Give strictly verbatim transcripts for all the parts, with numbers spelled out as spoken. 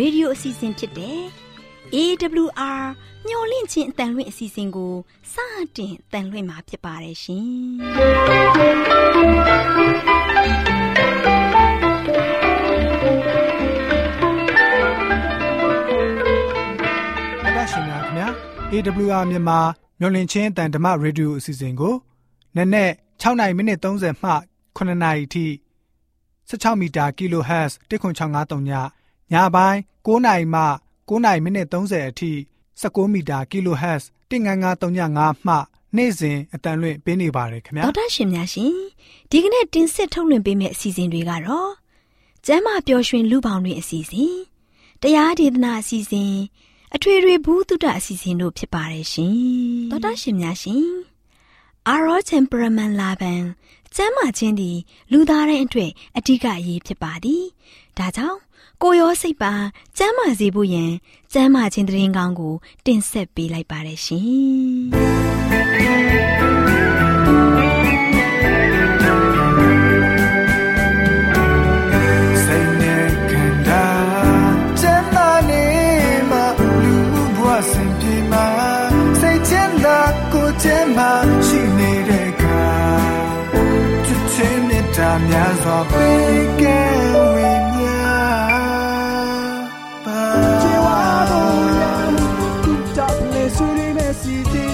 ရေဒီယိုအစီအစဉ်ဖြစ်တဲ့ အေ ဒဘလျူ အာ မျော်လင့်ခြင်းအတန်လွင့်အစီအစဉ်ကိုစတင်တန်လွင့်မှာဖြစ်ပါတယ်ရှင်။ရှင်များခင်ဗျာ အေ ဒဘလျူ အာ မြန်မာမျော်လင့်ခြင်းအတန်ဓမ္မရေဒီယိုအစီအစဉ်ကိုနက်နက်၆နာရီမိနစ်၃၀မှခုနှစ်နာရီထိ၁၆မီတာ kHz တစ်ခု၆ငါးသုံးညညပိုင်း၉နာရီမှ၉နာရီမိနစ်၃၀အထိ၁၉မီတာ kHz တစ်ငါးငါးသုံးညငါးမှနေ့စဉ်အတန်လွင့်ပေးနေပါတယ်ခင်ဗျာဒေါက်တာရှင်များရှင်ဒီကနေ့တင်ဆက်ထုတ်လွှင့်ပေးမယ့်အစီအစဉ်တွေကတော့ကျမ်းမာပျော်ရွှင်လူပေါင်းတွင်အစီအစဉ်တရားဒေသနာအစီအစဉ်အထွေထွေဘုဒ္ဓအစီအစဉ်တို့ဖြစ်ပါတယ်ရှင်ဒေါက်တာရှင်များရှင်အာရော temperament လာပန်ကျမ်းမာခြင်းသည်လူသားတိုင်းအတွက်အဓိကအရေးဖြစ်ပါသည်ဒါကြောင့်ကိုယ်ရောစိတ်ပါကျမ်းမာစေဖို့ယင်ကျမ်းမာခြင်းသတင်းကောင်းကိုတင်ဆက်ပေးလိုက်ပါတယ်ရှင်စိတ်နဲ့ခန္ဓာကျမ်းမာနေမှလူဘဝစင်ပြေမှာစိတ်ချမ်းသာကိုယ်ချမ်းသာရှိနေတဲ့အခါချစ်ချင်းနဲ့တာများစွာပေးကဲဝေမျှပါချေဝါတော်ရန်ကုတပ်လေဆူရီမေစီတီ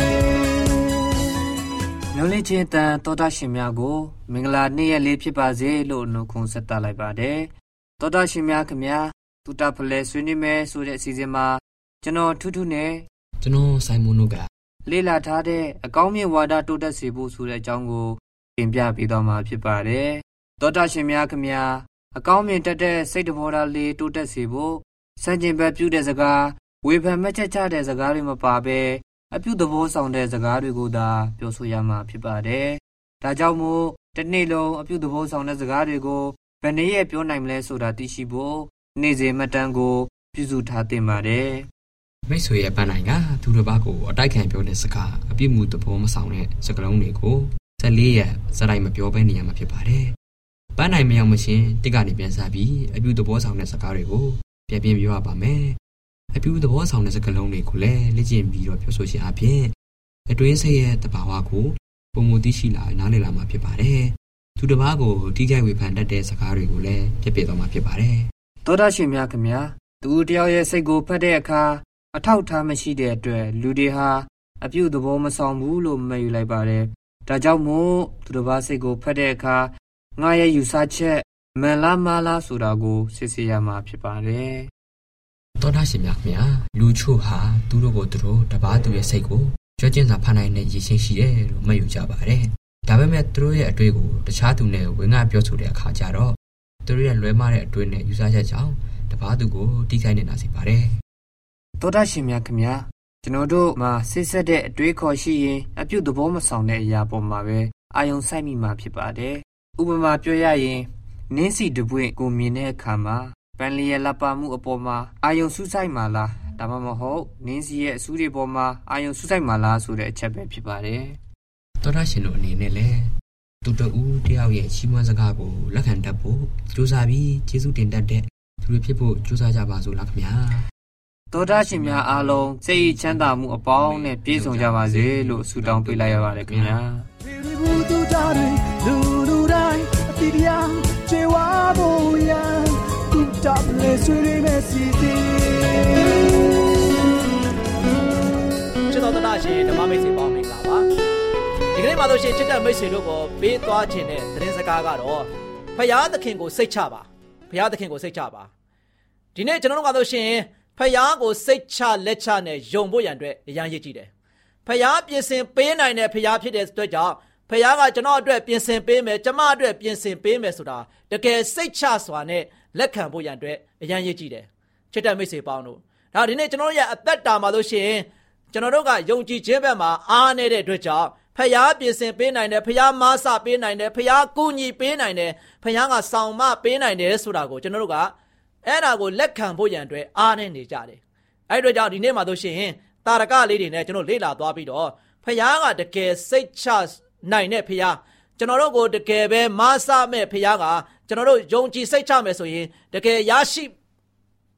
မျိုးလင့်ချင်းတန်တောတာရှင်များကိုမင်္ဂလာနေ့ရက်လေးဖြစ်ပါစေလို့နှုတ်ခွန်းဆက်သလိုက်ပါတယ်တောတာရှင်များခင်ဗျာတူတာဖလဲဆွေးနွေးမယ်ဆိုတဲ့အစီအစဉ်မှာကျွန်တော်ထူးထူးနဲ့ကျွန်တော်ဆိုင်မွန်တို့ကလေ့လာထားတဲ့အကောင်းမြတ်ဝါဒတိုးတက်စေဖို့ဆိုတဲ့အကြောင်းကိုတင်ပြပေးသွားမှာဖြစ်ပါတယ်တောတာရှင်များခင်ဗျာအကောင်းမြတ်တက်တဲ့စိတ်တဘောထားလေးတိုးတက်စေဖို့စံကျင်ဘက်ပြုတဲ့စကားဝေဖန်မချက်ချတဲ့စကားတွေမပါဘဲအပြုသဘောဆောင်တဲ့စကားတွေကိုသာပြောဆိုရမှာဖြစ်ပါတယ်ဒါကြောင့်မို့တစ်နေ့လုံးအပြုသဘောဆောင်တဲ့စကားတွေကိုဘယ်နည်းရဲ့ပြောနိုင်မလဲဆိုတာသိရှိဖို့နေ့စဉ်မှတ်တမ်းကိုပြုစုထားသင့်ပါတယ်မိတ်ဆွေရဲ့ပန်းနိုင်ကသူတစ်ပါးကိုအတိုက်ခံပြောတဲ့စကားအပြစ်မှုသဘောမဆောင်တဲ့စကားလုံးတွေကို၁၄ရက်စတိုင်းမပြောဘဲနေရမှာဖြစ်ပါတယ်။ပန်းနိုင်မရောက်မရှင်တစ်ကနေပြန်စားပြီးအပြုသဘောဆောင်တဲ့စကားတွေကိုပြန်ပြန်ပြောရပါမယ်။အပြုသဘောဆောင်တဲ့စကားလုံးတွေကိုလည်းလေ့ကျင့်ပြီးတော့ပြောဆိုခြင်းအပြင်အတွင်းစိတ်ရဲ့တဘာဝကိုပုံမူသိရှိလာနားလည်လာမှာဖြစ်ပါတယ်။သူတစ်ပါးကိုထိခိုက်ဝေဖန်တတ်တဲ့စကားတွေကိုလည်းပြပြသွားမှာဖြစ်ပါတယ်။သောတာရှင်များခင်ဗျာသူတယောက်ရဲ့စိတ်ကိုဖတ်တဲ့အခါအထောက်ထားမရှိတဲ့အတွက်လူတွေဟာအပြုသဘောမဆောင်ဘူးလို့မှတ်ယူလိုက်ပါတယ်။ဒါကြောင့်မို့သူတစ်ပါးစိတ်ကိုဖတ်တဲ့အခါငါရဲ့ယူဆချက်မှန်လားမှားလားဆိုတာကိုစစ်ဆေးရမှာဖြစ်ပါတယ်။သောတာရှင်များခင်ဗျာလူချို့ဟာသူတို့ကိုသူတို့တပါးသူရဲ့စိတ်ကိုကြွကျင်စာဖန်နိုင်တဲ့ရည်ချင်းရှိတယ်လို့မှတ်ယူကြပါတယ်။ဒါပေမဲ့သူတို့ရဲ့အတွေ့ကိုတခြားသူနဲ့ဝင်ငါပြောဆိုတဲ့အခါကျတော့သူတို့ရဲ့လွဲမှားတဲ့အတွေ့နဲ့ယူဆချက်ကြောင့်တပါးသူကိုတိကျနေတာစီပါတယ်။သောတာရှင်များခင်ဗျာကျွန်တော်တို့မှာစစ်ဆက်တဲ့အတွေးခေါ်ရှိရင်အပြုသဘောမဆောင်တဲ့အရာပေါ်မှာပဲအာယုံစိုက်မိမှာဖြစ်ပါတယ်။ဥပမာပြောရရင်နင်းစီတပွင့်ကိုမြင်တဲ့အခါမှာပန်လျက်လက်ပါမှုအပေါ်မှာအာယုံစုစိုက်မှာလားဒါမှမဟုတ်နင်းစီရဲ့အဆူတွေပေါ်မှာအာယုံစုစိုက်မှာလားဆိုတဲ့အချက်ပဲဖြစ်ပါတယ်။သောတာရှင်တို့အနေနဲ့လည်းသူတို့ဦးတယောက်ရဲ့ချီးမွမ်းစကားကိုလက်ခံတတ်ဖို့ကြိုးစားပြီးကျေးဇူးတင်တတ်တဲ့သူတွေဖြစ်ဖို့ကြိုးစားကြပါစို့လားခင်ဗျာ။သောတာရှင်များအားလုံးစိတ်ချမ်းသာမှုအပေါင်းနဲ့ပြည့်စုံကြပါစေလို့ဆုတောင်းပေးလိုက်ရပါတယ်ခင်ဗျာလူလူတိုင်းအတိတရားခြေဝါဖို့ရန်သူတပ်လေဆွေးရမယ်စီတီချစ်တော်သောတာရှင်ဓမ္မမိတ်ဆွေပေါင်းမင်္ဂလာပါဒီကနေ့မှာလို့ရှိရင်ချစ်တဲ့မိတ်ဆွေတို့ကိုပေးသွားခြင်းတဲ့သတင်းစကားကတော့ဖယားသခင်ကိုစိတ်ချပါဖယားသခင်ကိုစိတ်ချပါဒီနေ့ကျွန်တော်တို့ကလို့ရှိရင်ဖယားကိုစိတ်ချလက်ချနဲ့ယုံဖို့ရန်အတွက်အရန်ရည်ကြည့်တယ်ဖယားပြင်ဆင်ပေးနိုင်တဲ့ဖယားဖြစ်တဲ့အတွက်ကြောင့်ဖယားကကျွန်တော်အတွက်ပြင်ဆင်ပေးမယ်ကျမအတွက်ပြင်ဆင်ပေးမယ်ဆိုတာတကယ်စိတ်ချစွာနဲ့လက်ခံဖို့ရန်အတွက်အရန်ရည်ကြည့်တယ်ချစ်တဲ့မိတ်ဆွေပေါင်းတို့ဒါဒီနေ့ကျွန်တော်ရဲ့အသက်တာမှာလို့ရှိရင်ကျွန်တော်တို့ကယုံကြည်ခြင်းဘက်မှာအားနေတဲ့အတွက်ကြောင့်ဖယားပြင်ဆင်ပေးနိုင်တယ်ဖယားမဆပေးနိုင်တယ်ဖယားကူညီပေးနိုင်တယ်ဖယားကဆောင်မပေးနိုင်တယ်ဆိုတာကိုကျွန်တော်တို့ကအဲ့ဒါကိုလက်ခံဖို့ရန်အတွက်အားနေနေကြတယ်အဲ့တို့ကြောင့်ဒီနေ့မှာတို့ရှိရင်တာရကလေးတွေနဲ့ကျွန်တော်လေ့လာသွားပြီးတော့ဖယားကတကယ်စိတ်ချနိုင်တဲ့ဖယားကျွန်တော်တို့ကိုတကယ်ပဲမဆမဲ့ဖယားကကျွန်တော်တို့ယုံကြည်စိတ်ချမယ်ဆိုရင်တကယ်ရရှိ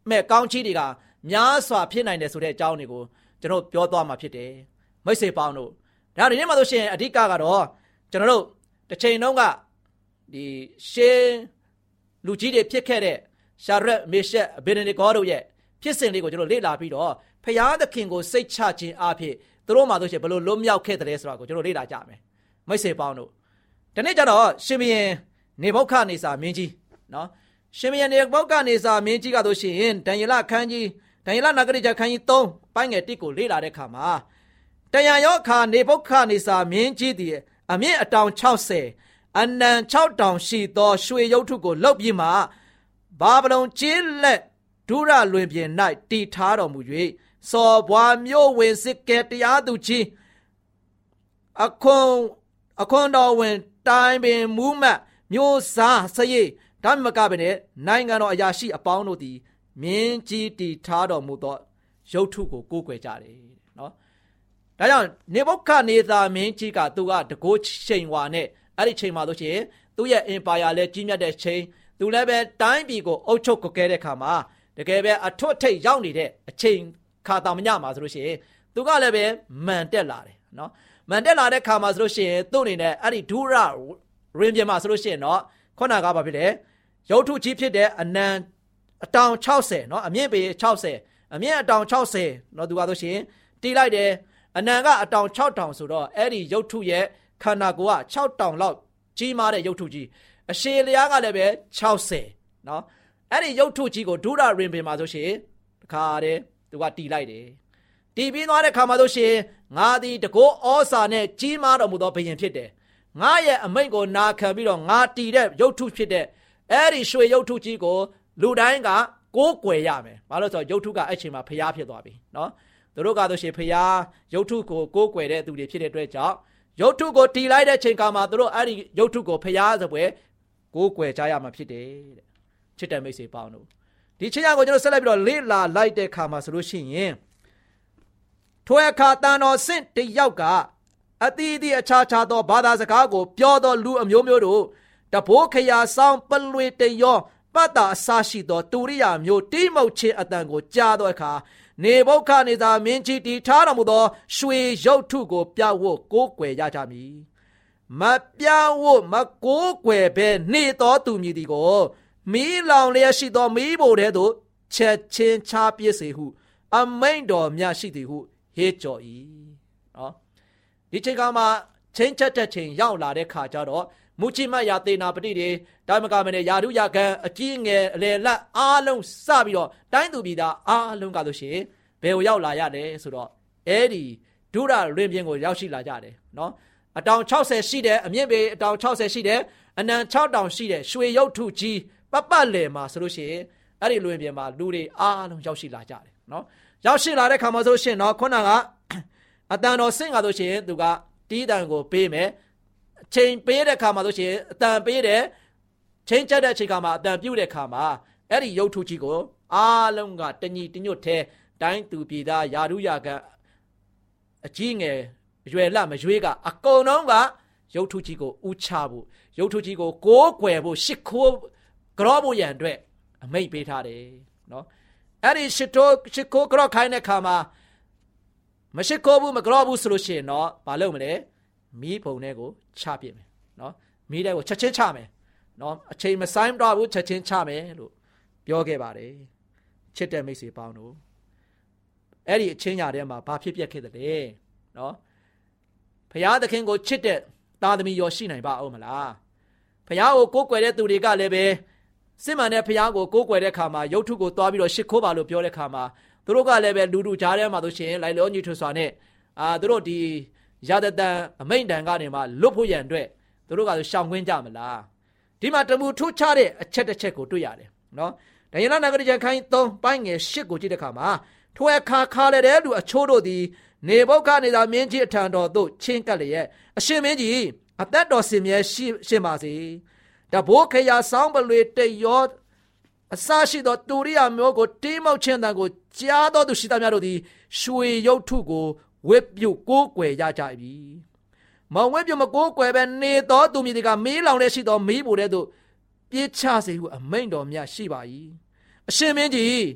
မဲ့ကောင်းချီးတွေကများစွာဖြစ်နိုင်တယ်ဆိုတဲ့အကြောင်းတွေကိုကျွန်တော်ပြောသွားမှာဖြစ်တယ်မိတ်ဆွေပေါင်းတို့ဒါဒီနေ့မှဆိုရှင်အဓိကကတော့ကျွန်တော်တို့တစ်ချိန်လုံးကဒီရှေးလူကြီးတွေဖြစ်ခဲ့တဲ့ရှာရက်မေရှက်အဘေဒနေဂေါတို့ရဲ့ဖြစ်စဉ်လေးကိုကျွန်တော်လေ့လာပြီးတော့ဖျားသခင်ကိုစိတ်ချခြင်းအဖြစ်သူတို့မှဆိုရှင်ဘယ်လိုလွတ်မြောက်ခဲ့တယ်ဆိုတာကိုကျွန်တော်လေ့လာကြမယ်မိတ်ဆွေပေါင်းတို့ဒီနေ့ကျတော့ရှင်ဘုရင်နေဗုခဒ်နေဇာမင်းကြီးနော်ရှင်ဘုရင်နေဗုခဒ်နေဇာမင်းကြီးကဆိုရှင်ဒံယေလအခန်းကြီးဒံယေလနဂရိကျခန်းကြီးသုံးပိုင်းငယ်တစ်ကိုလေ့လာတဲ့အခါမှာတရံရောအခါနေဗုခဒ်နေဇာမင်းကြီးတည်အမြင့်အတောင်၆၀အနံ၆တောင်ရှိသောရွှေရုပ်ထုကိုလှုပ်ပြီးမှဘာဗလုန်ကျေးလက်ဒုရလွင်ပြင်၌တည်ထားတော်မူ၍စော်ဘွားမျိုးဝင်စစ်ကဲတရားသူကြီးအခွန်အခွန်တော်ဝင်တိုင်ပင်မူးမတ်မျိုးစားစရိဒါမှမကပဲနဲ့နိုင်ငံတော်အရာရှိအပေါင်းတို့သည်မြင်းကြီးတည်ထားတော်မူသောရုပ်ထုကိုကိုးကွယ်ကြတယ်နော်ဒါကြောင့်နေဗုခဒ်နေဇာမင်းကြီးကသူကတကိုးချိန်ဝါနဲ့အဲ့ဒီချိန်မှာဆိုရှင်သူ့ရဲ့အင်ပါယာလည်းကြီးမြတ်တဲ့ချိန်သူလည်းပဲတိုင်းပြည်ကိုအုပ်ချုပ်ကိုကဲတဲ့ခါမှာတကယ်ပဲအထွတ်ထိပ်ရောက်နေတဲ့အချိန်ခါတာမညမှာဆိုလို့ရှိရင်သူကလည်းပဲမန်တက်လာတယ်နော်မန်တက်လာတဲ့ခါမှာဆိုလို့ရှိရင်သူ့အနေနဲ့အဲ့ဒီဒုရရင်ပြင်မှာဆိုလို့ရှိရင်တော့ခုနကဘာဖြစ်လဲရုပ်ထုကြီးဖြစ်တဲ့အနံအတောင်၆၀နော်အမြင့်ပေ၆၀အမြင့်အတောင်၆၀နော်သူကဆိုရှင်တီးလိုက်တယ်အနံကအတောင်၆တောင်ဆိုတော့အဲ့ဒီရုပ်ထုရဲ့ခန္ဓာကိုယ်က၆တောင်လောက်ကြီးမားတဲ့ရုပ်ထုကြီးအရှည်လျားကလည်းပဲ၆၀နော်အဲ့ဒီရုပ်ထုကြီးကိုဒုရရင်ပင်မှာဆိုရှင်တခါတည်းသူကတီးလိုက်တယ်တီးပြီးသွားတဲ့ခါမှာဆိုရှင်ငါသည်တကောဩစာနဲ့ကြီးမားတော်မူသောဘုရင်ဖြစ်တယ်ငါရဲ့အမိန့်ကိုနာခံပြီးတော့ငါတီးတဲ့ရုပ်ထုဖြစ်တဲ့အဲ့ဒီရွှေရုပ်ထုကြီးကိုလူတိုင်းကကိုးကွယ်ရမယ်ဘာလို့ဆိုတော့ရုပ်ထုကအဲ့ချိန်မှာဖျားဖြစ်သွားပြီနော်သူတို့ကဆိုရှင်ဖျားရုပ်ထုကိုကိုးကွယ်တဲ့သူတွေဖြစ်တဲ့အတွက်ကြောင့်ရုပ်ထုကိုတီးလိုက်တဲ့ချိန်ကမှသူတို့အဲ့ဒီရုပ်ထုကိုဖျားစပွဲကိုးကွယ်ကြရမှာဖြစ်တယ်တဲ့ချစ်တဲ့မိတ်ဆွေပေါင်းတို့ဒီချိန်ကိုကျွန်တော်ဆက်လိုက်ပြီးတော့လေ့လာလိုက်တဲ့အခါမှာဆိုလို့ရှိရင်ထိုအခါတန်တော်ဆင့်တယောက်ကအသီးသီးအခြားခြားသောဘာသာစကားကိုပြောသောလူအမျိုးမျိုးတို့တဘိုးခရာဆောင်ပလွေတရောပတ်တာအစရှိသောတူရိယာမျိုးတိမုတ်ချင်းအတန်ကိုကြားသောအခါနေဗုခဒ်နေဇာမင်းကြီးတည်ထားတော်မူသောရွှေရုပ်ထုကိုပြဝတ်ကိုးကွယ်ရကြမည်မပြဝတ်မကိုးကွယ်ဘဲနေသောသူမည်ဒီကိုမီးလောင်လျက်ရှိသောမီးဘိုထဲသို့ချက်ချင်းချပစ်စေဟုအမိန့်တော်မြတ်ရှိသည်ဟုဟေ့ကြော်၏နော်ဒီချိန်ကမှချင်းချက်တဲ့ချိန်ရောက်လာတဲ့ခါကျတော့မူချိမယာသေနာပတိတွေတိုင်းမကမနဲ့ယာရုယာကန်အကြီးငယ်အလယ်လက်အားလုံးစပြီးတော့တိုင်းသူပြည်သားအားလုံးကလို့ရှိရင်ဘယ်ကိုရောက်လာရတယ်ဆိုတော့အဲ့ဒီဒုရရင်ပြင်ကိုရောက်ရှိလာကြတယ်နော်အတောင်၆၀ရှိတယ်အမြင့်ပေအတောင်၆၀ရှိတယ်အနံ၆တောင်ရှိတယ်ရွှေရုပ်ထုကြီးပပလယ်မှာဆိုလို့ရှိရင်အဲ့ဒီလွင်ပြင်မှာလူတွေအားလုံးရောက်ရှိလာကြတယ်နော်ရောက်ရှိလာတဲ့ခါမှာဆိုလို့ရှိရင်တော့ခုနကအတန်တော်ဆင့်ကားဆိုရှင်သူကတီးတန်ကိုပေးမယ်ချိန်ပေးတဲ့ခါမှာဆိုရှင်အတန်ပေးတယ်ချိန်ချက်တဲ့ချိန်ခါမှာအတန်ပြုတ်တဲ့ခါမှာအဲ့ဒီရုပ်ထုကြီးကိုအားလုံးကတညီတညွတ်သေးတိုင်းသူပြည်သားယာရုယာကန်အကြီးငယ်ရွယ်လမရွေးကအကုန်လုံးကရုပ်ထုကြီးကိုဥချဖို့ရုပ်ထုကြီးကိုကိုးကွယ်ဖို့ရှ िख ိုးကြောဖို့ရန်အတွက်အမိန့်ပေးထားတယ်နော်အဲ့ဒီရှစ်တိုးရှ िख ိုးကြောခိုင်းတဲ့ခါမှာမရှိခိုးဘူးမကြောဘူးဆိုလို့ရှိရင်တော့မလုပ်မလဲမီးပုံထဲကိုချပစ်မယ်နော်မီးထဲကိုချက်ချင်းချမယ်နော်အချိန်မဆိုင်တော့ဘူးချက်ချင်းချမယ်လို့ပြောခဲ့ပါတယ်ချစ်တဲ့မိတ်ဆွေပေါင်းတို့အဲ့ဒီအချင်းညာထဲမှာဘာဖြစ်ပျက်ခဲ့သလဲနော်ဘုရားသခင်ကိုချစ်တဲ့သားသမီးရောရှိနိုင်ပါဦးမလားဘုရားကိုကိုးကွယ်တဲ့သူတွေကလည်းပဲစစ်မှန်တဲ့ဘုရားကိုကိုးကွယ်တဲ့ခါမှာရုပ်ထုကိုသွားပြီးတော့ရှ िख ိုးပါလို့ပြောတဲ့ခါမှာသူတို့ကလည်းပဲလူလူကြားထဲမှာဆိုရှင်လိုက်လောညီထွစွာနဲ့အာသူတို့ဒီရတတန်အမိန့်တန်ကနေမှလွတ်ဖို့ရန်အတွက်သူတို့ကဆိုရှောင်ခွင့်ကြမလားဒီမှာတမူထူးခြားတဲ့အချက်တစ်ချက်ကိုတွေ့ရတယ်နော်ဒယနာနဂရိကျခိုင်းသုံးပိုင်းငယ်ရှစ်ကိုကြည့်တဲ့ခါမှာထိုအခါခါလည်းတဲ့လူအချို့တို့သည်နေဗုခဒ်နေဇာမင်းကြီးအထံတော်သို့ချင်းကပ်လျက်အရှင်မင်းကြီးအသက်တော်စင်မြဲရှိရှင်ပါစေတဘိုးခရာဆောင်းပလွေတရောအစရှိသောတူရိယာမျိုးကိုတီးမောက်ခြင်းတန်ကိုကြားတော်သူရှိသမျှတို့သည်ရွှေရုပ်ထုကိုဝစ်ပြုတ်ကိုးကွယ်ရကြပြီမဝစ်ပြုတ်မကိုးကွယ်ပဲနေသောသူမြည်ကမီးလောင်တဲ့ရှိသောမီးဘိုတဲ့သို့ပြေးချစေဟုအမိန့်တော်မြတ်ရှိပါ၏အရှင်မင်းကြီး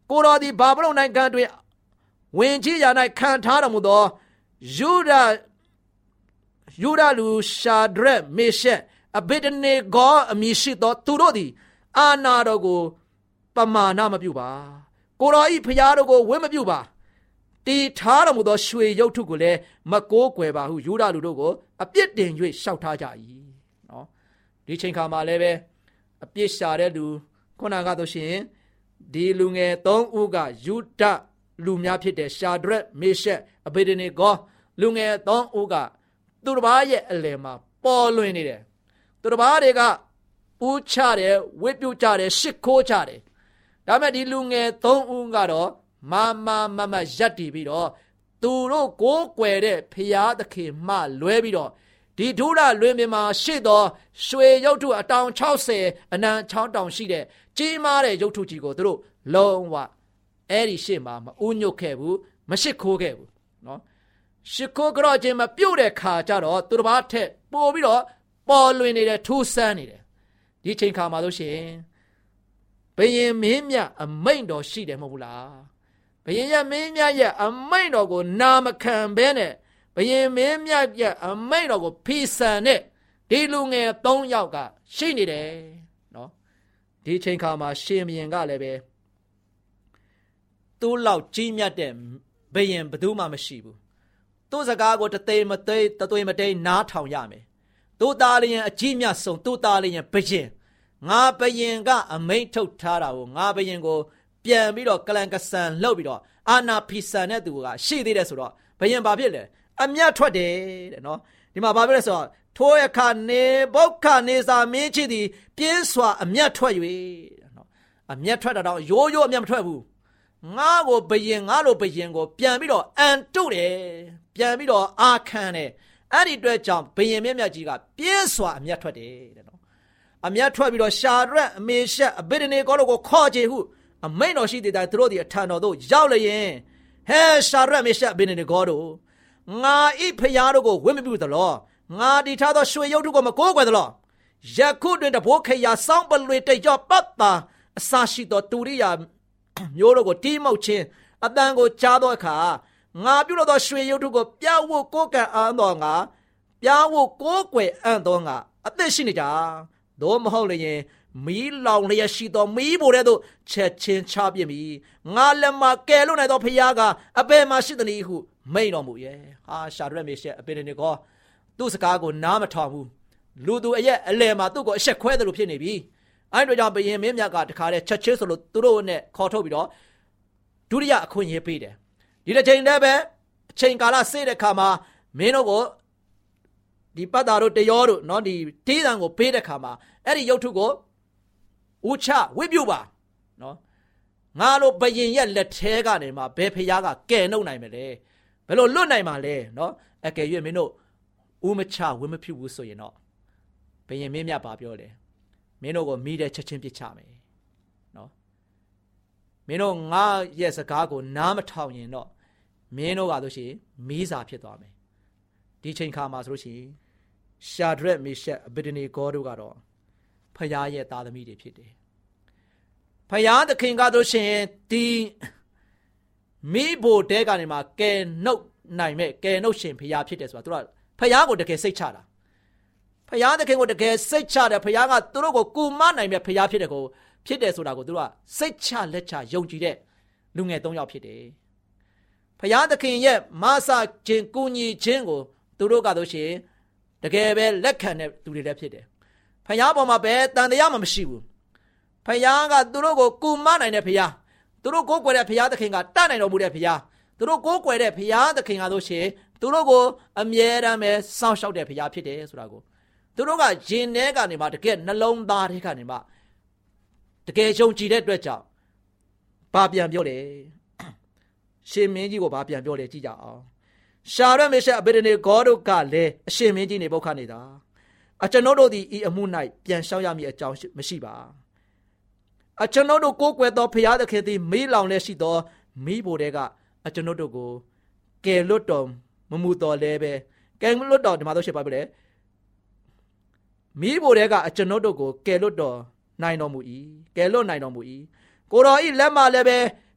ကိုတော်သည်ဘာဗလုန်နိုင်ငံတွင်ဝင်ကြီးရာ၌ခံထားတော်မူသောယူဒယူဒလူရှာဒရက်မေရှက်အဗေဒနေဂေါအမည်ရှိသောသူတို့သည်အာနာတော်ကိုပမာဏမပြုပါကိုတော်ဤဖျားတော်ကိုဝင့်မပြုပါတီထားတော်မူသောရွှေရုပ်ထုကိုလည်းမကိုးကွယ်ပါဟုယူဒလူတို့ကိုအပြစ်တင်၍ရှောက်ထားကြ၏နော်ဒီချိန်ခါမှာလည်းပဲအပြစ်ရှာတဲ့လူခုနကဆိုရှင်ဒီလူငယ်သုံးဦးကယူဒလူများဖြစ်တဲ့ရှာဒရက်မေရှက်အဗေဒနေဂေါလူငယ်သုံးဦးကသူတစ်ပါးရဲ့အလယ်မှာပေါ်လွင်နေတယ်သူတစ်ပါးတွေကပူးချတယ်ဝစ်ပြုတ်ကြတယ်ရှစ်ခိုးကြတယ်ဒါမဲ့ဒီလူငယ်သုံးဦးကတော့မမမမရက်တည်ပြီးတော့သူတို့ကိုးကွယ်တဲ့ဖျားသခင်မှလွဲပြီးတော့ဒီဒုရလွင်မြန်မာရှိသောရွှေရုပ်ထုအတောင်၆၀အနံချောင်းတောင်ရှိတဲ့ကြီးမားတဲ့ရုပ်ထုကြီးကိုသူတို့လုံးဝအဲ့ဒီရှေ့မှာမဥညွတ်ခဲ့ဘူးမရှိခိုးခဲ့ဘူးနော်ရှိခိုးကြောခြင်းမပြုတ်တဲ့ခါကျတော့သူတစ်ပါးထက်ပို့ပြီးတော့ပေါ်လွင်နေတဲ့ထူးဆန်းနေတယ်ဒီချိန်ခါမှာလို့ရှိရင်ဘယင်မင်းမြအမိန့်တော်ရှိတယ်မဟုတ်ဘူးလားဘယင်ရမင်းမြရဲ့အမိန့်တော်ကိုနာမခံဘဲနဲ့ဘယင်မင်းမြရဲ့အမိန့်တော်ကိုဖီဆန်တဲ့ဒီလူငယ်သုံးယောက်ကရှိနေတယ်နော်ဒီချိန်ခါမှာရှင်ဘယင်ကလည်းပဲသူ့လောက်ကြီးမြတ်တဲ့ဘယင်ဘယ်သူမှမရှိဘူးသူ့စကားကိုတသိမသိတသွေးမတိန်နားထောင်ရမယ်သူ့သားလျင်အကြီးမြတ်ဆုံးသူ့သားလျင်ဘယင်ငါဘယင်ကအမိန့်ထုတ်ထားတာကိုငါဘယင်ကိုပြန်ပြီးတော့ကလန်ကဆန်လှုပ်ပြီးတော့အာနာဖီဆန်တဲ့သူကရှိသေးတယ်ဆိုတော့ဘယင်ဘာဖြစ်လဲအမျက်ထွက်တယ်တဲ့နော်ဒီမှာဘာဖြစ်လဲဆိုတော့ထိုအခါနေဘုခနေစာမင်းကြီးသည်ပြင်းစွာအမျက်ထွက်၍နော်အမျက်ထွက်တာတော့ရိုးရိုးအမျက်မထွက်ဘူးငါကိုဘယင်ငါလိုဘယင်ကိုပြန်ပြီးတော့အန်တုတယ်ပြန်ပြီးတော့အာခံတယ်အဲ့ဒီအတွက်ကြောင့်ဘယင်မြတ်မြတ်ကြီးကပြင်းစွာအမျက်ထွက်တယ်တဲ့နော်အမျက်ထွက်ပြီးတော့ရှာရက်အမေရှက်အဗေဒနေဂေါတို့ကိုခေါ်ချေဟုအမိန့်တော်ရှိတဲ့တိုင်သူတို့ဒီအထံတော်သို့ရောက်လျင်ဟဲရှာရက်အမေရှက်အဗေဒနေဂေါတို့ငါဤဖျားတို့ကိုဝင့်မပြုသလောငါဒီထားသောရွှေရုပ်ထုကိုမကိုးကွယ်သလောယခုတွင်တဘိုးခေယာစောင်းပလွေတိတ်ကြောပတ်တာအစာရှိသောတူရိယာမျိုးတို့ကိုတီးမှုတ်ခြင်းအတန်ကိုကြားသောအခါငါပြုလို့သောရွှေရုပ်ထုကိုပြဝတ်ကိုးကန်အံ့သောငါပြဝတ်ကိုးကွယ်အံ့သောငါအသက်ရှိနေကြသို့မဟုတ်လျင်မီးလောင်လျက်ရှိသောမီးပေါ်တဲ့သို့ချက်ချင်းချပြမည်ငါလက်မှာကယ်လွတ်နိုင်သောဖျားကအပေမှာရှိသည်ဟုမိန်တော်မူရဲ့ဟာရှာရက်မေရှက်အပေနေကောသူ့စကားကိုနားမထောင်ဘူးလူသူအရဲ့အလယ်မှာသူ့ကိုအဆက်ခွဲတယ်လို့ဖြစ်နေပြီအဲ့တို့ကြောင့်ဘယင်မင်းမြတ်ကတခါတည်းချက်ချင်းဆိုလို့သူတို့နဲ့ခေါ်ထုတ်ပြီးတော့ဒုတိယအခွင့်အရေးပေးတယ်ဒီတစ်ချိန်တည်းပဲအချိန်ကာလစေးတဲ့ခါမှာမင်းတို့ကိုဒီပတ်တာတို့တရောတို့နော်ဒီတေးတံကိုပေးတဲ့ခါမှာအဲ့ဒီရုပ်ထုကိုဦးချဝိပြုပါနော်ငါလိုဘယင်ရဲ့လက်ထဲကနေမှဘယ်ဖျားကကယ်နှုတ်နိုင်မလဲဘယ်လိုလွတ်နိုင်မှာလဲနော်အကယ်၍မင်းတို့ဦးမချဝိမပြုဘူးဆိုရင်တော့ဘယင်မင်းမြတ်ပါပြောတယ်မင်းတို့ကိုမိတဲ့ချက်ချင်းပြစ်ချမယ်နော်မင်းတို့ငါရဲ့စကားကိုနားမထောင်ရင်တော့မင်းတို့ကဆိုရှင်မီးစာဖြစ်သွားမယ်ဒီချိန်ခါမှာဆိုလို့ရှိရင်ရှာဒရက်မေရှက်အဗေဒနေဂေါတို့ကတော့ဖျားရဲ့သားသမီးတွေဖြစ်တယ်ဖျားသခင်ကဆိုရှင်ဒီမိဖို့တဲကနေမှာကယ်နှုတ်နိုင်မဲ့ကယ်နှုတ်ရှင်ဖျားဖြစ်တယ်ဆိုတာသူကဖျားကိုတကယ်စိတ်ချတာဖျားသခင်ကိုတကယ်စိတ်ချတယ်ဖျားကသူတို့ကိုကူမနိုင်မဲ့ဖျားဖြစ်တယ်ကိုဖြစ်တယ်ဆိုတာကိုသူတို့ကစိတ်ချလက်ချယုံကြည်တဲ့လူငယ်သုံးယောက်ဖြစ်တယ်ဖျားသခင်ရဲ့မဆာခြင်းကူညီခြင်းကိုသူတို့ကဆိုရှင်တကယ်ပဲလက်ခံတဲ့သူတွေလည်းဖြစ်တယ်ဖျားပေါ်မှာပဲတန်တရားမှမရှိဘူးဖျားကသူတို့ကိုကူမနိုင်တဲ့ဖျားသူတို့ကိုးကွယ်တဲ့ဖျားသခင်ကတတ်နိုင်တော်မူတဲ့ဖျားသူတို့ကိုးကွယ်တဲ့ဖျားသခင်ကဆိုရှင်သူတို့ကိုအမြဲတမ်းပဲစောင့်ရှောက်တဲ့ဖျားဖြစ်တယ်ဆိုတာကိုသူတို့ကရင်ထဲကနေမှတကယ်နှလုံးသားထဲကနေမှတကယ်ယုံကြည်တဲ့အတွက်ကြောင့်ဘာပြန်ပြောလဲရှင်မင်းကြီးကိုဘာပြန်ပြောလဲကြည့်ကြအောင်ရှာရက်မေရှက်အဗေဒနေဂေါတို့ကလည်းအရှင်မင်းကြီးနေပုတ်ခနေတာအကျွန်ုပ်တို့သည်ဤအမှု၌ပြန်ရှောက်ရမည်အကြောင်းမရှိပါအကျွန်ုပ်တို့ကိုးကွယ်သောဖျားသခင်သည်မီးလောင်လျက်ရှိသောမီးဘိုတဲကအကျွန်ုပ်တို့ကိုကယ်လွတ်တော်မမူတော်လဲပဲကယ်လွတ်တော်ဒီမှာတော့ရှိပါပြီလေမီးဘိုတဲကအကျွန်ုပ်တို့ကိုကယ်လွတ်တော်နိုင်တော်မူ၏ကယ်လွတ်နိုင်တော်မူ၏ကိုတော်ဤလက်မှလည်းပဲ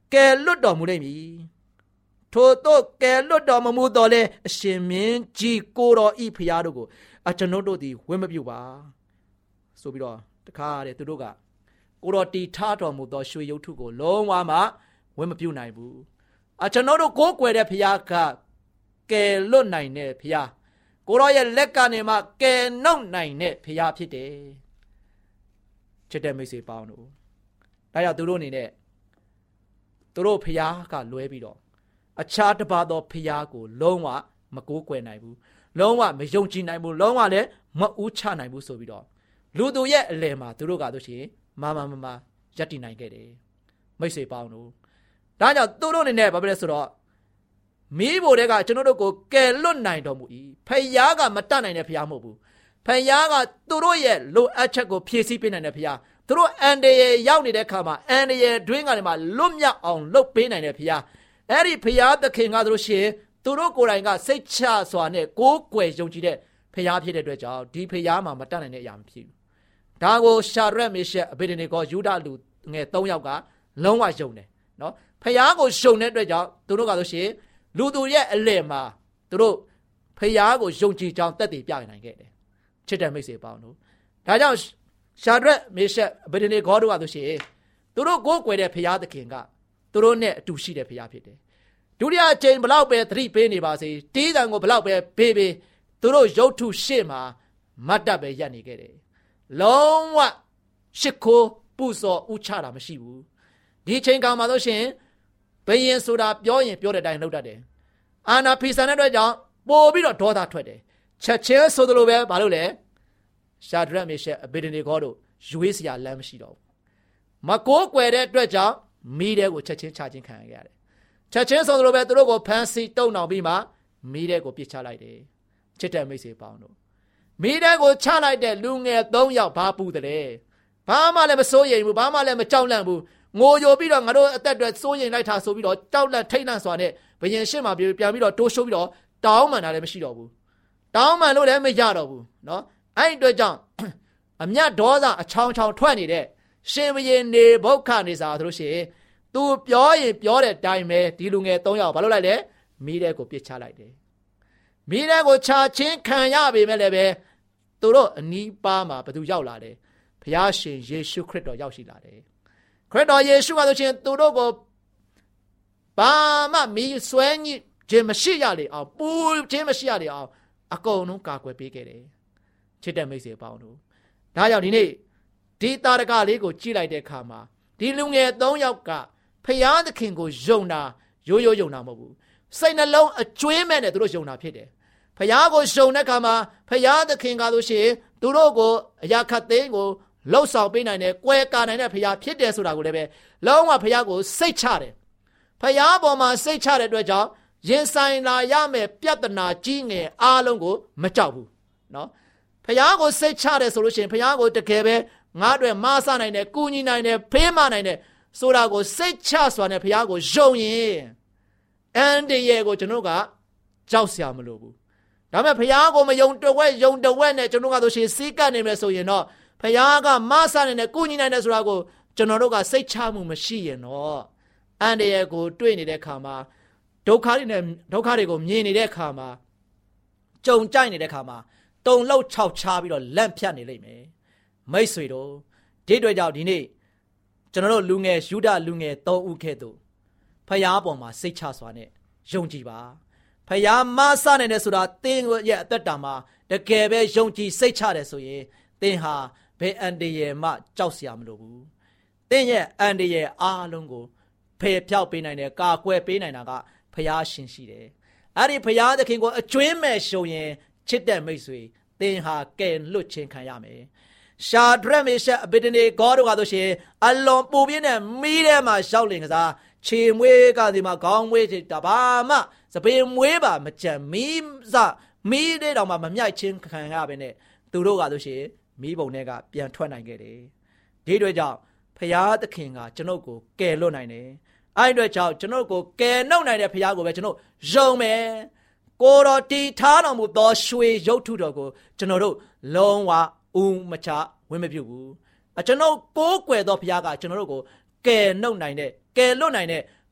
ကယ်လွတ်တော်မူလိမ့်မည်ထို့သောကယ်လွတ်တော်မမူတော်လဲအရှင်မင်းကြီးကိုတော်ဤဖရာတို့ကိုအကျွန်ုပ်တို့သည်ဝင့်မပြုပါဆိုပြီးတော့တခါတည်းသူတို့ကကိုတော်တီထားတော်မူသောရွှေရုပ်ထုကိုလုံးဝမှဝင့်မပြုနိုင်ဘူးအကျွန်ုပ်တို့ကိုးကွယ်တဲ့ဖရာကကယ်လွတ်နိုင်တဲ့ဖရာကိုတော်ရဲ့လက်ကနေမှကယ်နှုတ်နိုင်တဲ့ဖရာဖြစ်တယ်ချစ်တဲ့မိတ်ဆွေပေါင်းတို့ဒါကြောင့်သူတို့အနေနဲ့သူတို့ဖရာကလွဲပြီးတော့အခြားတစ်ပါးသောဖရာကိုလုံးဝမကိုးကွယ်နိုင်ဘူးလုံးဝမယုံကြည်နိုင်ဘူးလုံးဝလည်းမဦးချနိုင်ဘူးဆိုပြီးတော့လူသူရဲ့အလယ်မှာသူတို့ကဆိုရှင်မာမာမာမာရပ်တည်နိုင်ခဲ့တယ်မိတ်ဆွေပေါင်းတို့ဒါကြောင့်သူတို့အနေနဲ့ဘာဖြစ်လဲဆိုတော့မိဖို့တဲ့ကကျွန်တော်တို့ကိုကယ်လွတ်နိုင်တော်မူ၏ဖရာကမတတ်နိုင်တဲ့ဖရာမဟုတ်ဘူးဖရာကသူတို့ရဲ့လိုအပ်ချက်ကိုဖြည့်ဆည်းပေးနိုင်တဲ့ဖရာသူတို့အန်တရယ်ရောက်နေတဲ့အခါမှာအန်တရယ်တွင်းကနေမှလွတ်မြောက်အောင်လုပ်ပေးနိုင်တဲ့ဖရာအဲ့ဒီဖရာသခင်ကတို့ရှင်သူတို့ကိုယ်တိုင်ကစိတ်ချစွာနဲ့ကိုးကွယ်ယုံကြည်တဲ့ဖရာဖြစ်တဲ့အတွက်ကြောင့်ဒီဖရာမှာမတတ်နိုင်တဲ့အရာမဖြစ်ဘူးဒါကိုရှာရက်မေရှက်အဘေဒနေဂေါယူဒလူငယ်၃ယောက်ကလုံးဝယုံတယ်နော်ဖရာကိုယုံတဲ့အတွက်ကြောင့်သူတို့ကဆိုရှင်လူသူရဲ့အလယ်မှာသူတို့ဖရာကိုယုံကြည်ကြောင်းသက်သေပြနိုင်ခဲ့တယ်ချစ်တဲ့မိတ်ဆွေပေါင်းတို့ဒါကြောင့်ရှာရက်မေရှက်အဘေဒနေဂေါတို့ကဆိုရှင်သူတို့ကိုးကွယ်တဲ့ဖရာသခင်ကသူတို့နဲ့အတူရှိတဲ့ဖရာဖြစ်တယ်ဒုတိယအချိန်ဘလောက်ပဲသတိပေးနေပါစေတီးတန်ကိုဘလောက်ပဲပေးပေးသူတို့ရုပ်ထုရှေ့မှာမတ်တပ်ပဲရပ်နေခဲ့တယ်လုံးဝရှစ်ခိုးပူစော်ဥချတာမရှိဘူးဒီချိန်ကမှဆိုရှင်ဘယင်ဆိုတာပြောရင်ပြောတဲ့အတိုင်းလုပ်တတ်တယ်အာနာဖီဆန်တဲ့အတွက်ကြောင့်ပို့ပြီးတော့ဒေါသထွက်တယ်ချက်ချင်းဆိုသလိုပဲဘာလို့လဲရှာဒရက်မေရှက်အဘေဒနေဂေါတို့ရွေးစရာလမ်းမရှိတော့ဘူးမကိုးကွယ်တဲ့အတွက်ကြောင့်မိတဲ့ကိုချက်ချင်းချခြင်းခံရရတယ်ချက်ချင်းဆိုသလိုပဲသူတို့ကိုဖမ်းဆီးတုံနှောင်ပြီးမှမိတဲ့ကိုပြစ်ချလိုက်တယ်ချစ်တဲ့မိတ်ဆွေပေါင်းတို့မိတဲ့ကိုချလိုက်တဲ့လူငယ်၃ယောက်ဘာပူတယ်ဘာမှလည်းမစိုးရိမ်ဘူးဘာမှလည်းမကြောက်လန့်ဘူးငိုကြပြီးတော့ငါတို့အသက်တွေစိုးရိမ်လိုက်တာဆိုပြီးတော့ကြောက်လန့်ထိတ်လန့်စွာနဲ့ဘယင်ရှင်းမှာပြန်ပြီးတော့တိုးရှိုးပြီးတော့တောင်းပန်တာလည်းမရှိတော့ဘူးတောင်းပန်လို့လည်းမရတော့ဘူးเนาะအဲ့ဒီအတွက်ကြောင့်အမျက်ဒေါသအချောင်းချောင်းထွက်နေတဲ့ရှင်ဘရင်နေဘုခနေစာဆိုလို့ရှိရင်သူပြောရင်ပြောတဲ့အတိုင်းပဲဒီလူငယ်၃ယောက်ဘာလုပ်လိုက်လဲမိတဲ့ကိုပြစ်ချလိုက်တယ်မိတဲ့ကိုချချင်းခံရပေမဲ့လည်းပဲသူတို့အနီးပါးမှာဘသူရောက်လာတယ်ဘုရားရှင်ယေရှုခရစ်တော်ရောက်ရှိလာတယ်ခရစ်တော်ယေရှုကဆိုရှင်သူတို့ကိုဘာမှမီးဆွဲညစ်ခြင်းမရှိရလေအောင်ပူခြင်းမရှိရလေအောင်အကုန်လုံးကာကွယ်ပေးခဲ့တယ်ချစ်တဲ့မိတ်ဆွေပေါင်းတို့ဒါကြောင့်ဒီနေ့ဒီတာရကလေးကိုကြည့်လိုက်တဲ့အခါမှာဒီလူငယ်၃ယောက်ကဖယားသခင်ကိုယုံတာရိုးရိုးယုံတာမဟုတ်ဘူးစိတ်နှလုံးအကျွေးမဲ့နဲ့သူတို့ယုံတာဖြစ်တယ်ဖယားကိုယုံတဲ့အခါမှာဖယားသခင်ကဆိုရှင်သူတို့ကိုအရာခတ်သိမ်းကိုလှုပ်ဆောင်ပေးနိုင်တယ်ကွဲကာနိုင်တဲ့ဖယားဖြစ်တယ်ဆိုတာကိုလည်းပဲလုံးဝဖယားကိုစိတ်ချတယ်ဖယားပေါ်မှာစိတ်ချတဲ့အတွက်ကြောင့်ရင်ဆိုင်လာရမယ်ပြဿနာကြီးငယ်အားလုံးကိုမကြောက်ဘူးเนาะဖယားကိုစိတ်ချတယ်ဆိုလို့ရှိရင်ဖယားကိုတကယ်ပဲငါ့အတွက်မဆနိုင်တယ်ကူညီနိုင်တယ်ဖေးမနိုင်တယ်ဆိုတာကိုစိတ်ချစွာနဲ့ဘုရားကိုယုံရင်အန်တရယ်ကိုကျွန်တော်ကကြောက်စရာမလိုဘူးဒါပေမဲ့ဘုရားကိုမယုံတဝက်ယုံတဝက်နဲ့ကျွန်တော်ကဆိုရှင်စီးကပ်နေမယ်ဆိုရင်တော့ဘုရားကမဆနိုင်တယ်ကူညီနိုင်တယ်ဆိုတာကိုကျွန်တော်တို့ကစိတ်ချမှုမရှိရင်တော့အန်တရယ်ကိုတွေ့နေတဲ့အခါမှာဒုက္ခတွေနဲ့ဒုက္ခတွေကိုမြင်နေတဲ့အခါမှာကြုံကြိုက်နေတဲ့အခါမှာတုံလောက်ခြောက်ချပြီးတော့လန့်ဖြတ်နေလိမ့်မယ်မိတ်ဆွေတို့ဒီတွေ့ကြောင့်ဒီနေ့ကျွန်တော်တို့လူငယ်ယူဒလူငယ်၃ဦးခဲ့သူဖယားပေါ်မှာစိတ်ချစွာနဲ့ယုံကြည်ပါဖယားမဆနိုင်တယ်ဆိုတာသင်ရဲ့အသက်တာမှာတကယ်ပဲယုံကြည်စိတ်ချတယ်ဆိုရင်သင်ဟာဘယ်အန်တရယ်မှကြောက်စရာမလိုဘူးသင်ရဲ့အန်တရယ်အားလုံးကိုဖယ်ဖြောက်ပေးနိုင်တယ်ကာကွယ်ပေးနိုင်တာကဖယားရှင်ရှိတယ်အဲ့ဒီဖယားသခင်ကိုအကျွေးမဲ့ရှုံရင်ချစ်တဲ့မိတ်ဆွေသင်ဟာကယ်လွတ်ခြင်းခံရမယ်ရှာဒရက်မေရှက်အဘေဒနေဂေါတို့ကဆိုရှင်အလွန်ပူပြင်းတဲ့မီးထဲမှာရောက်လင်ကစားခြေမွေးကဒီမှာခေါင်းမွေးတာဘာမှစပင်မွေးပါမကြံမီးစမီးတဲ့တောင်မှမမြိုက်ချင်းခံရပဲနဲ့သူတို့ကဆိုရှင်မီးပုံတွေကပြန်ထွက်နိုင်ခဲ့တယ်ဒီအတွက်ကြောင့်ဖယားသခင်ကကျွန်ုပ်ကိုကယ်လွတ်နိုင်တယ်အဲ့အတွက်ကြောင့်ကျွန်ုပ်ကိုကယ်နှုတ်နိုင်တဲ့ဖယားကိုပဲကျွန်တော်ယုံမယ်ကိုတော်တီထားတော်မူသောရွှေရုပ်ထုတော်ကိုကျွန်တော်တို့လုံးဝဦးမချဝင်းမပြုတ်ဘူးအကျွန်ုပ်ကိုးကွယ်သောဘုရားကကျွန်တော်တို့ကိုကယ်နှုတ်နိုင်တဲ့ကယ်လွတ်နိုင်တဲ့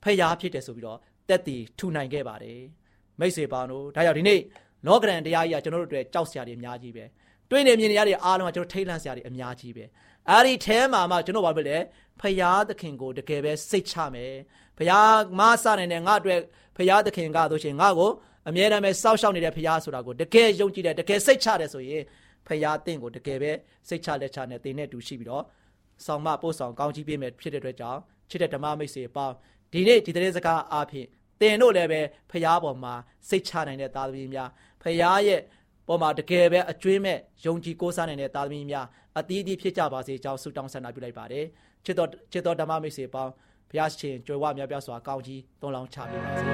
ဖယားဖြစ်တယ်ဆိုပြီးတော့တက်တည်ထူနိုင်ခဲ့ပါတယ်မိတ်ဆွေပေါင်းတို့ဒါကြောင့်ဒီနေ့လောကရန်တရားကြီးကကျွန်တော်တို့အတွက်ကြောက်စရာတွေအများကြီးပဲတွေးနေမြင်နေရတဲ့အားလုံးကကျွန်တော်ထိတ်လန့်စရာတွေအများကြီးပဲအဲ့ဒီထဲမှာမှကျွန်တော်ဘာဖြစ်လဲဖယားသခင်ကိုတကယ်ပဲစိတ်ချမယ်ဖယားမဆနိုင်တဲ့ငါအတွက်ဖယားသခင်ကဆိုရှင်ငါ့ကိုအမြဲတမ်းပဲစောင့်ရှောက်နေတဲ့ဖယားဆိုတာကိုတကယ်ယုံကြည်တယ်တကယ်စိတ်ချတယ်ဆိုရင်ဖယားတင့်ကိုတကယ်ပဲစိတ်ချလက်ချနဲ့တင်နဲ့တူရှိပြီးတော့ဆောင်မပို့ဆောင်ကောင်းကြီးပေးမယ်ဖြစ်တဲ့အတွက်ကြောင့်ချစ်တဲ့ဓမ္မမိတ်ဆွေပေါင်းဒီနေ့ဒီတဲ့စကားအားဖြင့်တင်တို့လည်းပဲဖယားပေါ်မှာစိတ်ချနိုင်တဲ့သားသမီးများဖယားရဲ့ပေါ်မှာတကယ်ပဲအကျွေးမဲ့ယုံကြည်ကိုးစားနိုင်တဲ့သားသမီးများအသီးသီးဖြစ်ကြပါစေကြောင်းဆုတောင်းဆန္ဒပြုလိုက်ပါတယ်ချစ်တော်ချစ်တော်ဓမ္မမိတ်ဆွေပေါင်းဘုရားရှင်ကြွယ်ဝများပြားစွာကောင်းကြီးသုံးလောင်းချပေးပါစေ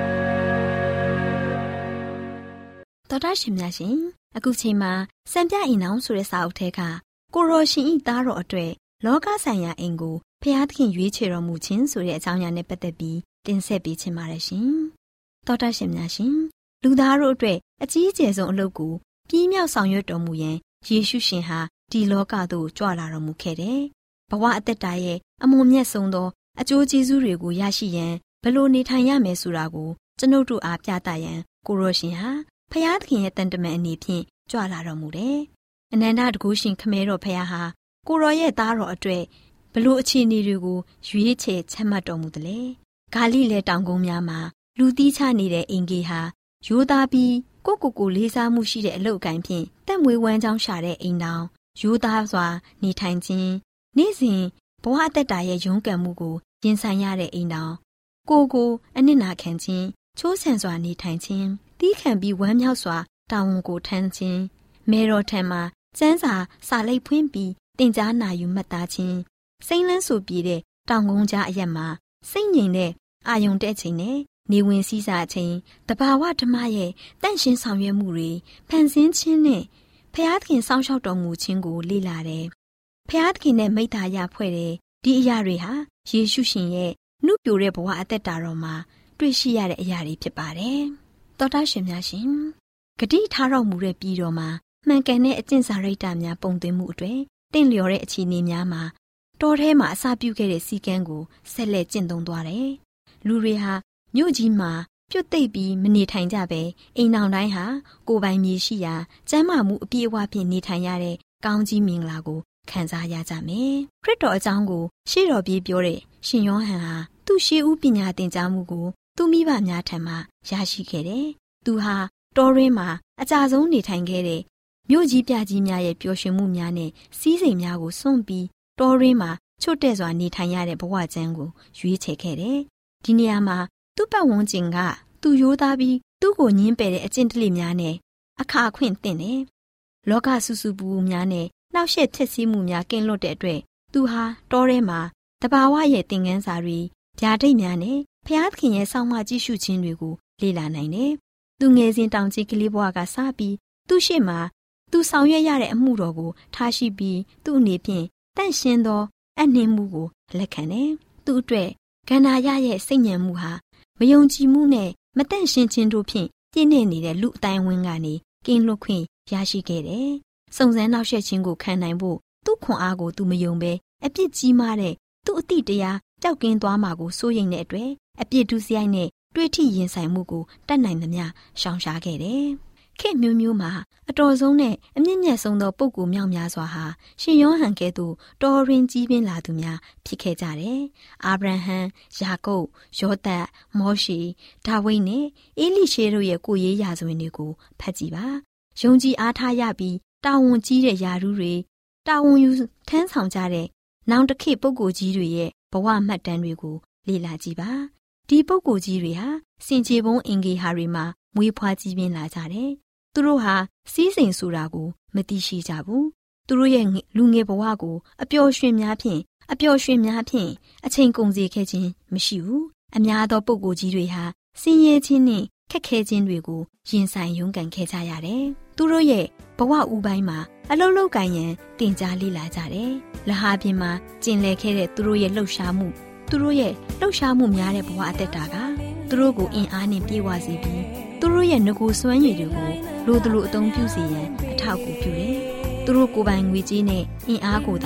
တော်တာရှင်များရှင်အခုချိန်မှာစံပြအိမ်အောင်ဆိုတဲ့စာအုပ်ထဲကကိုရောရှင်ဤသားတော်အတွက်လောကဆိုင်ရာအိမ်ကိုဘုရားသခင်ရွေးချယ်တော်မူခြင်းဆိုတဲ့အကြောင်းအရာနဲ့ပတ်သက်ပြီးတင်ဆက်ပေးချင်ပါတယ်ရှင်တော်တာရှင်များရှင်လူသားတို့အတွက်အကြီးအကျယ်ဆုံးအလုပ်ကိုပြီးမြောက်ဆောင်ရွက်တော်မူရန်ယေရှုရှင်ဟာဒီလောကသို့ကြွလာတော်မူခဲ့တယ်။ဘဝအသက်တာရဲ့အမွန်မြတ်ဆုံးသောအကျိုးကျေးဇူးတွေကိုရရှိရန်ဘယ်လိုနေထိုင်ရမယ်ဆိုတာကိုကျွန်ုပ်တို့အားပြသရန်ကိုရောရှင်ဟာဖျားသခင်ရဲ့တန်တမန်အနေဖြင့်ကြွလာတော်မူတယ်။အနန္တတကုရှင်ခမဲတော်ဖျားဟာကိုရောရဲ့သားတော်အတွက်ဘယ်လိုအခြေအနေတွေကိုရွေးချယ်ချမှတ်တော်မူသလဲ။ဂါလိလဲတောင်ကုန်းများမှာလူသီးခြားနေတဲ့အင်ဂေဟာရိုးသားပြီးကိုကိုကိုလေးစားမှုရှိတဲ့အလုပ်အကိုင်ဖြင့်တက်မွေးဝမ်းကြောင်းရှာတဲ့အိမ်တောင်ရိုးသားစွာနေထိုင်ခြင်းနေ့စဉ်ဘဝအသက်တာရဲ့ရုန်းကန်မှုကိုရင်ဆိုင်ရတဲ့အိမ်တောင်ကိုကိုအနစ်နာခံခြင်းချိုးဆန်စွာနေထိုင်ခြင်းတီးခံပြီးဝမ်းမြောက်စွာတာဝန်ကိုထမ်းခြင်းမေတော်ထံမှာစန်းစာစာလိပ်ဖွင့်ပြီးတင်ကြားနာယူမှတ်သားခြင်းစိမ့်လန်းဆူပြေတဲ့တောင်ကုန်းကြားအရက်မှာစိတ်ငြိမ်တဲ့အာယုန်တဲ့ချိန်နဲ့နေဝင်စည်းစာခြင်းတဘာဝဓမ္မရဲ့တန့်ရှင်းဆောင်ရွက်မှုတွေဖန်ဆင်းခြင်းနဲ့ဖျားသခင်စောင့်ရှောက်တော်မူခြင်းကိုလေ့လာတယ်။ဖျားသခင်နဲ့မိသားရဖွဲ့တဲ့ဒီအရာတွေဟာယေရှုရှင်ရဲ့နှုတ်ပြတဲ့ဘဝအသက်တာတော်မှာတွေ့ရှိရတဲ့အရာတွေဖြစ်ပါတယ်။သောတာရှင်များရှင်ဂတိထားတော်မူတဲ့ပြည်တော်မှာမှန်ကန်တဲ့အကျင့်စာရိတ္တများပုံသွင်းမှုအတွေ့တင့်လျော်တဲ့အခြေအနေများမှာတော်ထဲမှာအစာပြုခဲ့တဲ့စီကံကိုဆက်လက်ကျင့်သုံးသွားတယ်။လူတွေဟာမြို့ကြီးမှာပြုတ်သိပ်ပြီးမနေထိုင်ကြပဲအိမ်အောင်တိုင်းဟာကိုယ်ပိုင်မြေရှိရာကျမ်းမာမှုအပြည့်အဝဖြင့်နေထိုင်ရတဲ့ကောင်းကြီးမင်္ဂလာကိုခံစားရကြမယ်။ခရစ်တော်အကြောင်းကိုရှေ့တော်ပြေးပြောတဲ့ရှင်ယောဟန်ဟာသူ့ရှေးဦးပညာသင်ကြားမှုကိုသူ့မိဘများထံမှရရှိခဲ့တယ်။သူဟာတောရင်းမှာအကြဆုံးနေထိုင်ခဲ့တဲ့မြို့ကြီးပြကြီးများရဲ့ပျော်ရွှင်မှုများနဲ့စီးစိမ်များကိုစွန့်ပြီးတောရင်းမှာချွတ်တဲ့စွာနေထိုင်ရတဲ့ဘဝကျမ်းကိုရွေးချယ်ခဲ့တယ်။ဒီနေရာမှာသူ့ပတ်ဝန်းကျင်ကသူရိုးသားပြီးသူ့ကိုညှင်းပယ်တဲ့အကျင့်တလေများနဲ့အခါအခွင့်သင့်တယ်။လောကဆူဆူပူပူများနဲ့နှောက်ယှက်ဖြစ်စည်းမှုများကင်းလွတ်တဲ့အတွက်သူဟာတောထဲမှာတဘာဝရဲ့သင်ခန်းစာတွေဗျာဒိတ်များနဲ့ဖျားသခင်ရဲ့စောင့်မကြည့်ရှုခြင်းတွေကိုလေ့လာနိုင်တယ်။သူငယ်စဉ်တောင်ကြီးကလေးဘဝကစပြီးသူ့ရှေ့မှာသူဆောင်ရွက်ရတဲ့အမှုတော်ကိုထားရှိပြီးသူ့အနေဖြင့်တန့်ရှင်းသောအနှင်းမှုကိုလက်ခံတယ်။သူ့အတွက်ကန္နာရရဲ့စိတ်ညံမှုဟာမယုံကြည်မှုနဲ့မတန့်ရှင်းခြင်းတို့ဖြင့်ပြည့်နေနေတဲ့လူအတိုင်းဝန်းကနေကင်းလွတ်ခွင့်ရရှိခဲ့တယ်။စုံစမ်းနှောက်ယှက်ခြင်းကိုခံနိုင်ဖို့သူ့ခွန်အားကိုသူမယုံဘဲအပြစ်ကြီးမားတဲ့သူ့အတိတရားကြောက်ကင်းသွားမှာကိုစိုးရိမ်တဲ့အတွက်အပြစ်ဒုစရိုက်နဲ့တွေးထိရင်ဆိုင်မှုကိုတတ်နိုင်သမျှရှောင်ရှားခဲ့တယ်။ခေတ်မျိုးမျိုးမှာအတော်ဆုံးနဲ့အမြင့်မြတ်ဆုံးသောပုဂ္ဂိုလ်မြောက်များစွာဟာရှင်ယောဟန်ကဲ့သို့တော်ရင်ကြီးပင်လာသူများဖြစ်ခဲ့ကြတယ်။အာဗြဟံ၊ယာကုပ်၊ယောသပ်၊မောရှေ၊ဒါဝိဒ်နဲ့အေလိရှေတို့ရဲ့ကိုယ်ရေးရာဇဝင်တွေကိုဖတ်ကြည့်ပါ။ယုံကြည်အားထားရပြီးတာဝန်ကြီးတဲ့ယာရုတွေတာဝန်ယူထမ်းဆောင်ကြတဲ့နောင်တခေတ်ပုဂ္ဂိုလ်ကြီးတွေရဲ့ဘဝမှတ်တမ်းတွေကိုလေ့လာကြည့်ပါ။ဒီပုဂ္ဂိုလ်ကြီးတွေဟာစင်ကြေဘုံအင်္ဂေဟာတွေမှာမွေးဖွားကြီးပင်လာကြတယ်။သူတို့ဟာစီးစိမ်ဆိုတာကိုမသိရှိကြဘူး။သူတို့ရဲ့လူငယ်ဘဝကိုအပျော်ရွှင်များဖြင့်အပျော်ရွှင်များဖြင့်အချိန်ကုန်စေခဲ့ခြင်းမရှိဘူး။အများသောပုဂ္ဂိုလ်ကြီးတွေဟာဆင်းရဲခြင်းနဲ့ခက်ခဲခြင်းတွေကိုရင်ဆိုင်ရုန်းကန်ခဲ့ကြရတယ်။သူတို့ရဲ့ဘဝဥပိုင်းမှာအလုံးလုံးကန်ရန်တင်ကြားလေ့လာကြတယ်။လဟာပြင်မှာကျင်လည်ခဲ့တဲ့သူတို့ရဲ့လှုပ်ရှားမှုသူတို့ရဲ့လှုပ်ရှားမှုများတဲ့ဘဝအသက်တာကသူတို့ကိုအင်အားနဲ့ပြေဝစေပြီးသူတို့ရဲ့ငကိုစွမ်းရည်တွေကိုလိုသလိုအသုံးပြုစေရန်အထောက်အကူပြုတယ်။သူတို့ကိုယ်ပိုင်ငွေကြေးနဲ့အင်အားကိုသာအ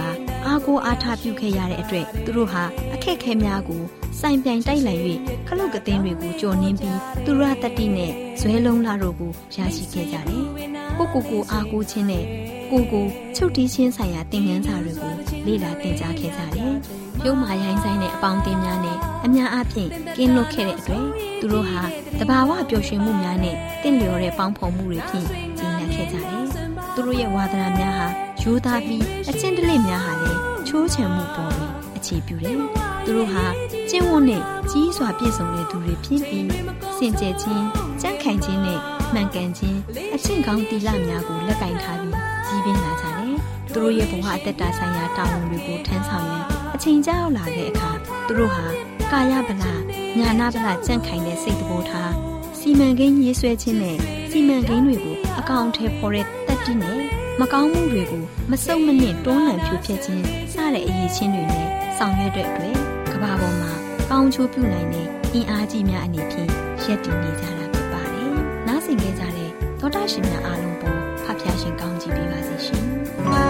အားကိုးအားထားပြုခဲ့ရတဲ့အတွက်သူတို့ဟာအခက်အခဲများကိုစိုင်ပြိုင်တိုက်လှန်၍ခလုတ်ကသင်းတွေကိုကြော်နှင်းပြီးသူရတတိနဲ့ဇွဲလုံးလာတို့ကိုရရှိခဲ့ကြတယ်။ကိုကိုကိုအားကိုးခြင်းနဲ့ကိုကိုချုပ်တီးခြင်းဆိုင်ရာသင်ခန်းစာတွေကိုလေ့လာသင်ကြားခဲ့ကြတယ်။ပြုံးမာရိုင်းဆိုင်တဲ့အပေါင်းအသင်းများနဲ့အများအားဖြင့်ကင်းလွတ်ခဲ့တဲ့အတွက်သူတို့ဟာတဘာဝပျော်ရွှင်မှုများနဲ့တင့်လျော်တဲ့ပေါင်းဖော်မှုတွေဖြင့်ကျင့်ကြခဲ့ကြတယ်။သူတို့ရဲ့ဝါသနာများဟာရိုးသားပြီးအကျင့်တလက်များဟာလည်းချိုးချံမှုပေါ်ပြီးအခြေပြုတယ်။သူတို့ဟာကျင့်ဝတ်နဲ့ကြီးစွာပြည့်စုံတဲ့သူတွေဖြစ်ပြီးစင်ကြယ်ခြင်းကြံ့ခိုင်ခြင်းနဲ့မှန်ကန်ခြင်းအကျင့်ကောင်းသီလများကိုလက်ကင်ထားပြီးကြီးပြင်းလာကြတယ်။သူတို့ရဲ့ဘဝအသက်တာဆိုင်ရာတာဝန်တွေကိုထမ်းဆောင်ရန်အချိန်ကြာရောက်လာတဲ့အခါသူတို့ဟာကာယဗလာညာနာဗလာကြံ့ခိုင်တဲ့စိတ်သဘောထားစီမံကိန်းရေးဆွဲခြင်းနဲ့စီမံကိန်းတွေကိုအကောင့်ထဲပေါ်တဲ့တတ်တည်နဲ့မကောင်းမှုတွေကိုမစုံမနစ်တွန်းလှန်ဖြိုဖျက်ခြင်းစတဲ့အရေးချင်းတွေနဲ့ဆောင်ရွက်တဲ့အတွက်ကမ္ဘာပေါ်မှာကောင်းချိုးပြုနိုင်တဲ့အင်အားကြီးများအနေဖြင့်ရပ်တည်နေကြတာဖြစ်ပါတယ်။နားဆင်ကြကြတဲ့သောတာရှင်များအားလုံးပေါ်ဖဖျားရှင်ကောင်းချီးပေးပါစေရှင်။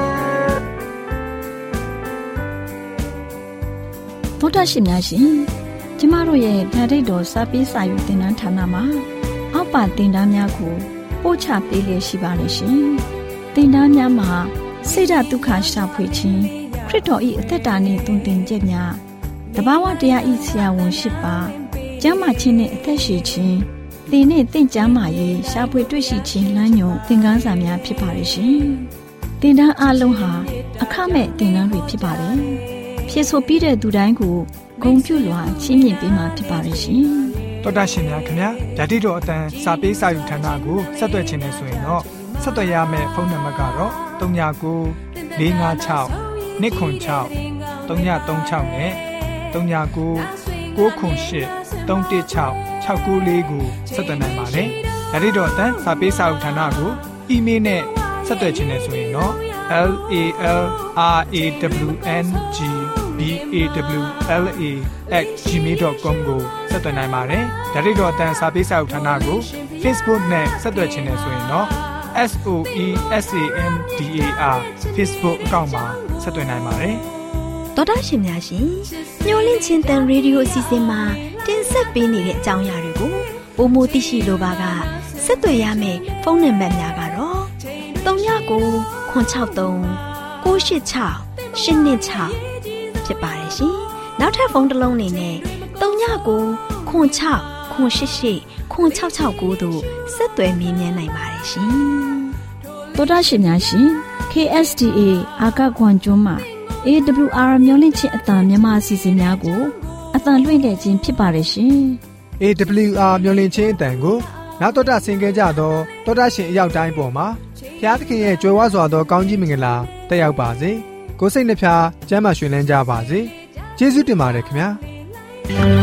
သောတာရှင်များရှင်ကျမတို့ရဲ့ဓာတ်တော်စာပေးစာယူသင်တန်းဌာနမှာအောက်ပါသင်တန်းများကိုပို့ချပေးလျက်ရှိပါတယ်ရှင်။သင်တန်းများမှာစိတ်ဓာတ်ဒုက္ခရှာဖွေခြင်းခရစ်တော်၏အသက်တာနှင့်တုန်တင်ချက်များတဘာဝတရားဤဆရာဝန်ရှိပါကျမ်းမာခြင်းနှင့်အသက်ရှိခြင်းသင်နှင့်တင့်ကြမာရေးရှားဖွေတွေ့ရှိခြင်းလမ်းညွန်သင်ခန်းစာများဖြစ်ပါရဲ့ရှင်သင်တန်းအလုံးဟာအခမဲ့သင်တန်းတွေဖြစ်ပါတယ်ဖြည့်ဆို့ပြီးတဲ့သူတိုင်းကိုဂုဏ်ပြုလွှာချီးမြှင့်ပေးမှာဖြစ်ပါရဲ့ရှင်တော်တာရှင်များခင်ဗျာဓာတိတော်အတန်းစာပေးစာယူဌာနကိုဆက်သွယ်ခြင်းနဲ့ဆိုရင်တော့ဆက်သွယ်ရမယ့်ဖုန်းနံပါတ်ကတော့၃၉၄၅၆၂ခွန်၆၃၃၆နဲ့၃၉၉ခွန်၈၃၁၆၆၉လေးကိုဆက်သွင်းနိုင်ပါတယ်။ဒါ့အပြင်အတန်းစာပေးစာဥထာဏာကိုအီးမေးလ်နဲ့ဆက်သွယ်ခြင်းနဲ့ဆိုရင်တော့ l a l r a w n g b a w l a at gmail dot com ကိုဆက်သွင်းနိုင်ပါတယ်။ဒါ့အပြင်အတန်းစာပေးစာဥထာဏာကို Facebook နဲ့ဆက်သွယ်ခြင်းနဲ့ဆိုရင်တော့ S O E S A N D A R Facebook အကောင့်မှာဆက်သွင်းနိုင်ပါတယ်။တော်တာရှင်များရှင်မျောလင့်ချင်းတန်ရေဒီယိုအစီအစဉ်မှာတင်ဆက်ပေးနေတဲ့အကြောင်းအရာတွေကိုပုံမသိရှိလိုပါကဆက်သွယ်ရမယ့်ဖုန်းနံပါတ်များကတော့၃၉၉ခွန်၆၃၉၈၆၈၂၆ဖြစ်ပါတယ်ရှင်။နောက်ထပ်ဖုန်းတစ်လုံးနေနဲ့၃၉၉ခွန်၆ခွန်၈၈ခွန်၆၆၉တို့ဆက်သွယ်မြင်းမြန်းနိုင်ပါတယ်ရှင်။တော်တာရှင်များရှင် K S D A အာကခွန်ကျွန်းမှာA W R မျိုးလင့်ချင်းအတံမြန်မာအစီအစဉ်များကိုအတံလွှင့်ခဲ့ခြင်းဖြစ်ပါတယ်ရှင်။ A W R မျိုးလင့်ချင်းအတံကိုနောက်တော်တာဆင်ကြကြတော့တော်တာရှင်အရောက်တိုင်းပေါ်မှာဘုရားသခင်ရဲ့ကြွယ်ဝစွာသောကောင်းကြီးမင်္ဂလာတက်ရောက်ပါစေ။ကိုယ်စိတ်နှဖျားကျမ်းမာရွှင်လန်းကြပါစေ။ကျေးဇူးတင်ပါတယ်ခင်ဗျာ။